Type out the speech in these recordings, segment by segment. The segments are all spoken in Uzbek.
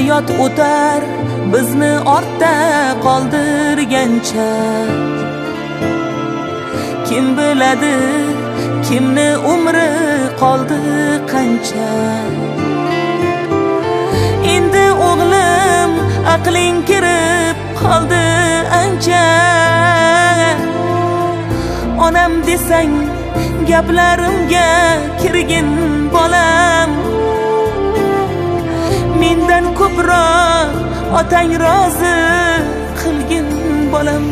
hayot o'tar bizni ortda qoldirgancha. Kim biladi kimni umri qoldi qancha. Endi o'g'lim aqling kirib qoldi ancha. Onam desang gaplarimga kirgin bolam. Mendan ko'proq otang rozi qilgin bolam.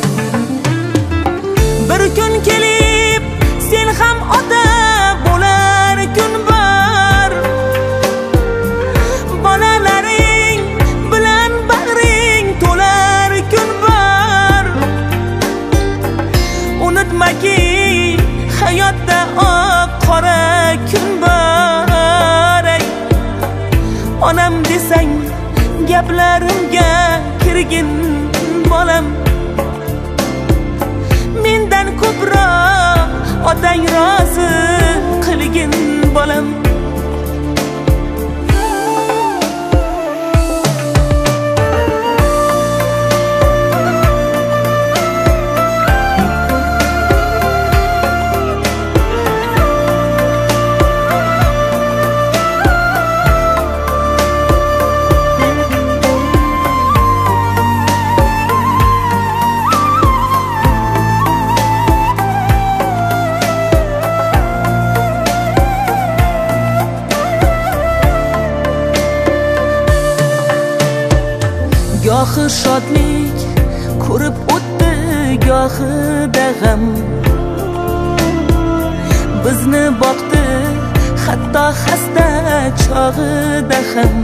Bir kun kelib sen ham ota bo'lar kun bor. Bolalaring bilan bag'ring to'lar kun bor. Unutmaki hayotda oq qora kun bor. Onam desang gaplarimga kirgin bolam. Mendan ko'proq otang rozi qilgin bolam. Gohi shodlik ko'rib o'tdi, gohida g'am. Bizni boqdi hatto xasta chog'ida ham.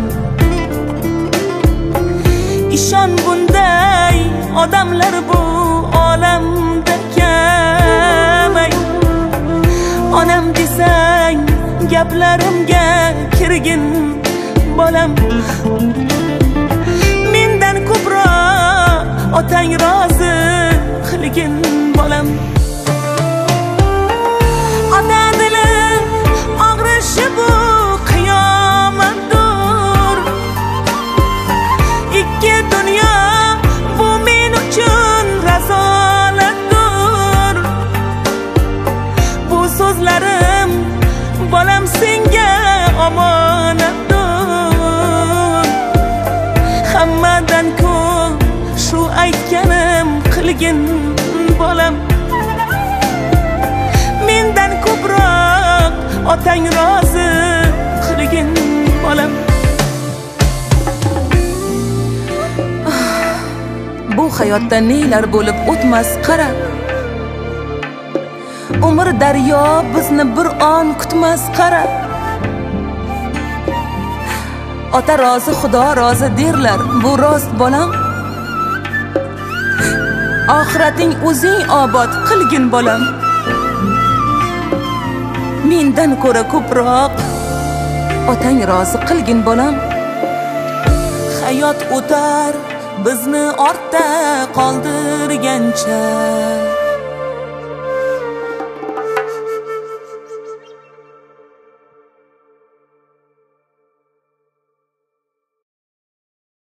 Ishon bunday odamlar bu olamda kam. Onam desang gaplarimga kirgin bolam. Ko'proq otang rozi qilgin bolam. Ota dili og'rishi bu qiyomatdir. Ikki dunyo bu men uchun razolatdir. Bu so'zlarim bolam senga omonatdir. Hammadan ko'p shu aytganim qilgin bolam. Mendan ko'proq otang rozi qilgin bolam. Bu hayotda nelar bo'lib o'tmas qara. Umr daryo bizni bir on kutmas qara. Ota rozi xudo rozi derlar, bu rost bolam. Oxirating o'zing obod qilgin bolam. Mendan ko'ra ko'proq otang rozi qilgin bolam. Hayot o'tar bizni ortda qoldirgancha.